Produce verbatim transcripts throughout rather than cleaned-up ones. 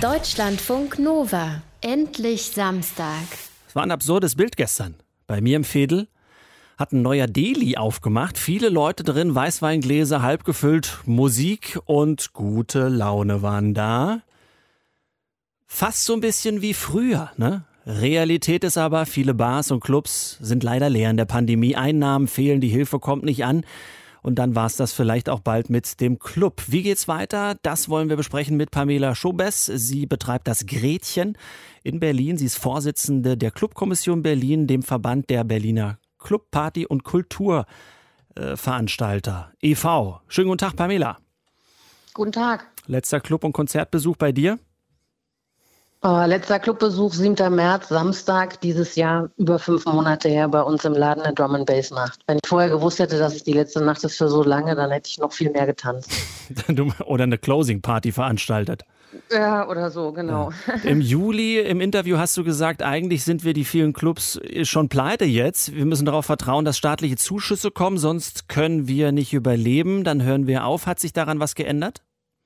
Deutschlandfunk Nova. Endlich Samstag. Es war ein absurdes Bild gestern. Bei mir im Veedel hat ein neuer Deli aufgemacht. Viele Leute drin, Weißweingläser halb gefüllt, Musik und gute Laune waren da. Fast so ein bisschen wie früher, ne? Realität ist aber, viele Bars und Clubs sind leider leer in der Pandemie. Einnahmen fehlen, die Hilfe kommt nicht an. Und dann war es das vielleicht auch bald mit dem Club. Wie geht's weiter? Das wollen wir besprechen mit Pamela Schobess. Sie betreibt das Gretchen in Berlin. Sie ist Vorsitzende der Clubkommission Berlin, dem Verband der Berliner Club, Party- und Kulturveranstalter e V Schönen guten Tag, Pamela. Guten Tag. Letzter Club- und Konzertbesuch bei dir? Uh, letzter Clubbesuch, siebten März, Samstag, dieses Jahr, über fünf Monate her, bei uns im Laden eine Drum and Bass Nacht. Wenn ich vorher gewusst hätte, dass es die letzte Nacht ist für so lange, dann hätte ich noch viel mehr getanzt. Oder eine Closing Party veranstaltet. Ja, oder so, genau. Ja. Im Juli, im Interview hast du gesagt, eigentlich sind wir die vielen Clubs schon pleite jetzt. Wir müssen darauf vertrauen, dass staatliche Zuschüsse kommen, sonst können wir nicht überleben. Dann hören wir auf. Hat sich daran was geändert?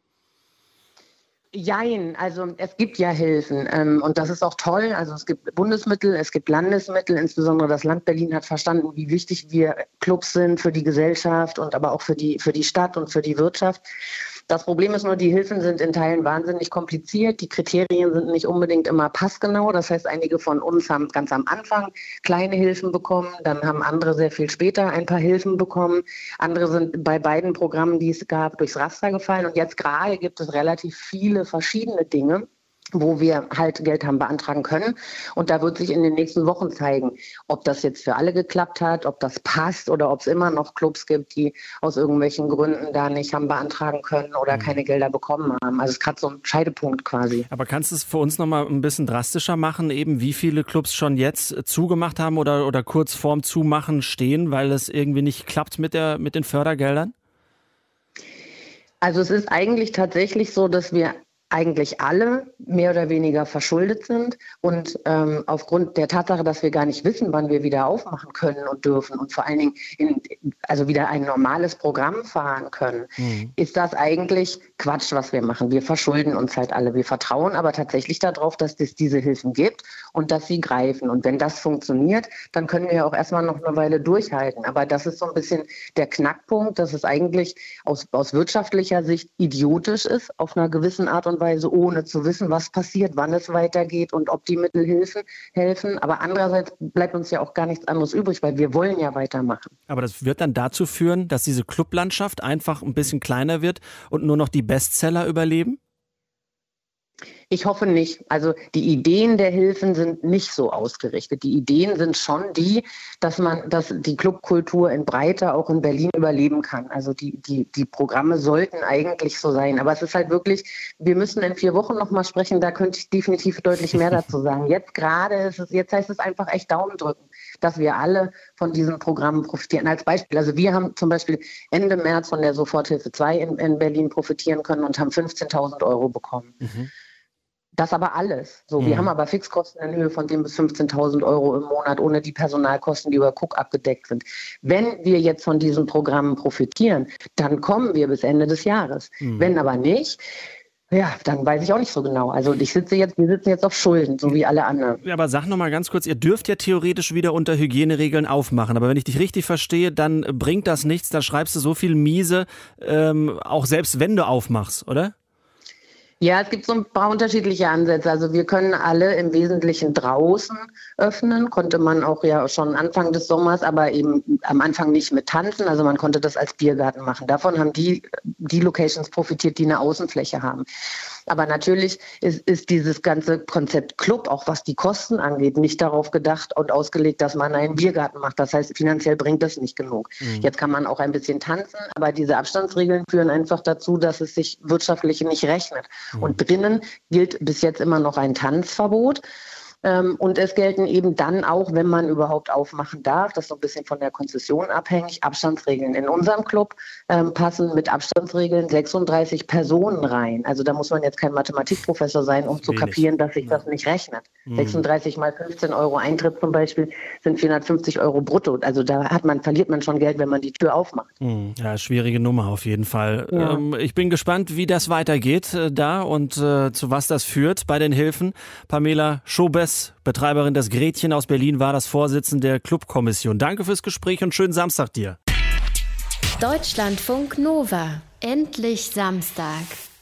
Jein, also es gibt ja Hilfen ähm, und das ist auch toll. Also es gibt Bundesmittel, es gibt Landesmittel, insbesondere das Land Berlin hat verstanden, wie wichtig wir Clubs sind für die Gesellschaft und aber auch für die, für die Stadt und für die Wirtschaft. Das Problem ist nur, die Hilfen sind in Teilen wahnsinnig kompliziert. Die Kriterien sind nicht unbedingt immer passgenau. Das heißt, einige von uns haben ganz am Anfang kleine Hilfen bekommen. Dann haben andere sehr viel später ein paar Hilfen bekommen. Andere sind bei beiden Programmen, die es gab, durchs Raster gefallen. Und jetzt gerade gibt es relativ viele verschiedene Dinge, wo wir halt Geld haben beantragen können. Und da wird sich in den nächsten Wochen zeigen, ob das jetzt für alle geklappt hat, ob das passt oder ob es immer noch Clubs gibt, die aus irgendwelchen Gründen da nicht haben beantragen können oder mhm. keine Gelder bekommen haben. Also es ist gerade so ein Scheidepunkt quasi. Aber kannst du es für uns nochmal ein bisschen drastischer machen, eben wie viele Clubs schon jetzt zugemacht haben oder, oder kurz vorm Zumachen stehen, weil es irgendwie nicht klappt mit der, mit den Fördergeldern? Also es ist eigentlich tatsächlich so, dass wir eigentlich alle mehr oder weniger verschuldet sind und ähm, aufgrund der Tatsache, dass wir gar nicht wissen, wann wir wieder aufmachen können und dürfen und vor allen Dingen in, also wieder ein normales Programm fahren können, mhm. ist das eigentlich Quatsch, was wir machen. Wir verschulden uns halt alle. Wir vertrauen aber tatsächlich darauf, dass es diese Hilfen gibt und dass sie greifen. Und wenn das funktioniert, dann können wir auch erstmal noch eine Weile durchhalten. Aber das ist so ein bisschen der Knackpunkt, dass es eigentlich aus, aus wirtschaftlicher Sicht idiotisch ist, auf einer gewissen Art und Weise, ohne zu wissen, was passiert, wann es weitergeht und ob die Mittel helfen, helfen. Aber andererseits bleibt uns ja auch gar nichts anderes übrig, weil wir wollen ja weitermachen. Aber das wird dann dazu führen, dass diese Clublandschaft einfach ein bisschen kleiner wird und nur noch die Bestseller überleben? Ich hoffe nicht. Also die Ideen der Hilfen sind nicht so ausgerichtet. Die Ideen sind schon die, dass man, dass die Clubkultur in Breite auch in Berlin überleben kann. Also die, die, die Programme sollten eigentlich so sein. Aber es ist halt wirklich, wir müssen in vier Wochen nochmal sprechen, da könnte ich definitiv deutlich mehr dazu sagen. Jetzt gerade ist es, jetzt heißt es einfach echt Daumen drücken, dass wir alle von diesen Programmen profitieren. Als Beispiel, also wir haben zum Beispiel Ende März von der Soforthilfe zwei in, in Berlin profitieren können und haben fünfzehntausend Euro bekommen. Mhm. Das aber alles. So, mhm. Wir haben aber Fixkosten in Höhe von zehn bis fünfzehntausend Euro im Monat, ohne die Personalkosten, die über Cook abgedeckt sind. Wenn wir jetzt von diesen Programmen profitieren, dann kommen wir bis Ende des Jahres. Mhm. Wenn aber nicht, ja, dann weiß ich auch nicht so genau. Also ich sitze jetzt, wir sitzen jetzt auf Schulden, so wie alle anderen. Ja, aber sag noch mal ganz kurz, ihr dürft ja theoretisch wieder unter Hygieneregeln aufmachen. Aber wenn ich dich richtig verstehe, dann bringt das nichts. Da schreibst du so viel Miese, ähm, auch selbst wenn du aufmachst, oder? Ja, es gibt so ein paar unterschiedliche Ansätze. Also wir können alle im Wesentlichen draußen öffnen, konnte man auch ja schon Anfang des Sommers, aber eben am Anfang nicht mit Tanzen. Also man konnte das als Biergarten machen. Davon haben die, die Locations profitiert, die eine Außenfläche haben. Aber natürlich ist, ist dieses ganze Konzept Club, auch was die Kosten angeht, nicht darauf gedacht und ausgelegt, dass man einen Biergarten macht. Das heißt, finanziell bringt das nicht genug. Mhm. Jetzt kann man auch ein bisschen tanzen, aber diese Abstandsregeln führen einfach dazu, dass es sich wirtschaftlich nicht rechnet. Mhm. Und drinnen gilt bis jetzt immer noch ein Tanzverbot. Ähm, und es gelten eben dann auch, wenn man überhaupt aufmachen darf, das ist so ein bisschen von der Konzession abhängig, Abstandsregeln. In unserem Club ähm, passen mit Abstandsregeln sechsunddreißig Personen rein. Also da muss man jetzt kein Mathematikprofessor sein, um zu Wenig. kapieren, dass sich ja. das nicht rechnet. Mhm. sechsunddreißig mal fünfzehn Euro Eintritt zum Beispiel sind vierhundertfünfzig Euro brutto. Also da hat man, verliert man schon Geld, wenn man die Tür aufmacht. Mhm. Ja, schwierige Nummer auf jeden Fall. Ja. Ähm, ich bin gespannt, wie das weitergeht äh, da und äh, zu was das führt bei den Hilfen. Pamela Schobes, Betreiberin des Gretchen aus Berlin, war das Vorsitzende der Clubkommission. Danke fürs Gespräch und schönen Samstag dir. Deutschlandfunk Nova. Endlich Samstag.